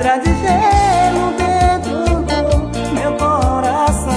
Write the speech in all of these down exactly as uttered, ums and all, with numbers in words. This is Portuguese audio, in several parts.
ainda de gelo dentro do meu coração.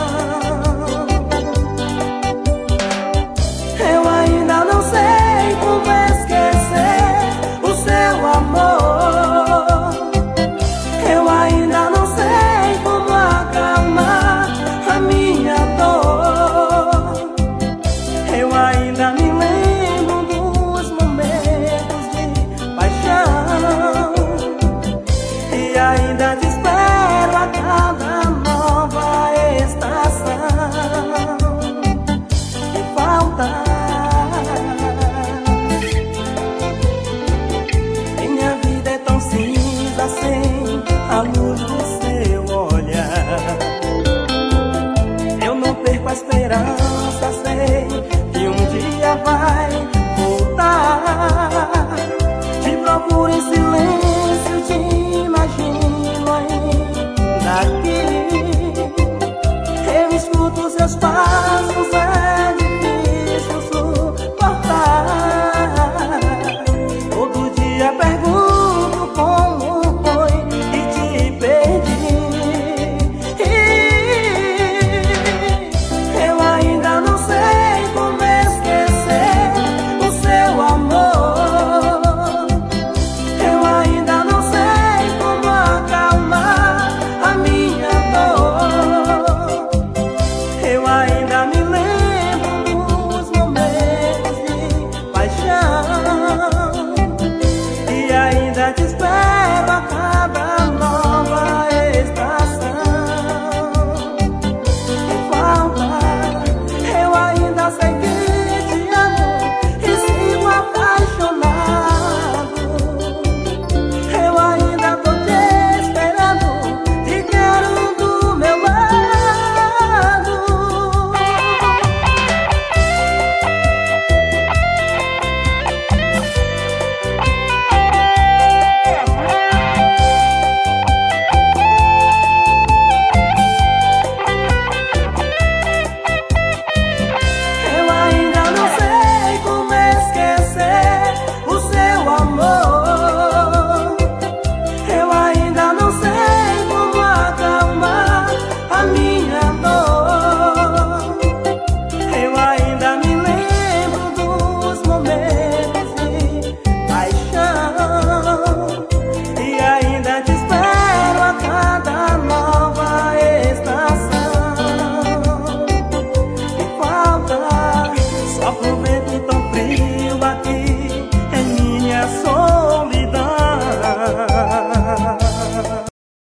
Eu ainda não sei como esquecer o seu amor. Eu ainda não sei como acalmar a minha dor. Eu ainda me lembro dos momentos de paixão e ainda te espero a cada nova estação que falta. Minha vida é tão cinza sem a luz do seu olhar. Eu não perco a esperança, sei que um dia vai voltar. Te procuro em silêncio, te imagino ainda aqui. Eu escuto seus passos, é difícil suportar. Todo dia pergunto como foi que te perdi. Eu ainda não sei como esquecer o seu amor. Eu ainda não sei como acalmar a minha dor. Eu ainda me lembro dos momentos de paixão e ainda te espero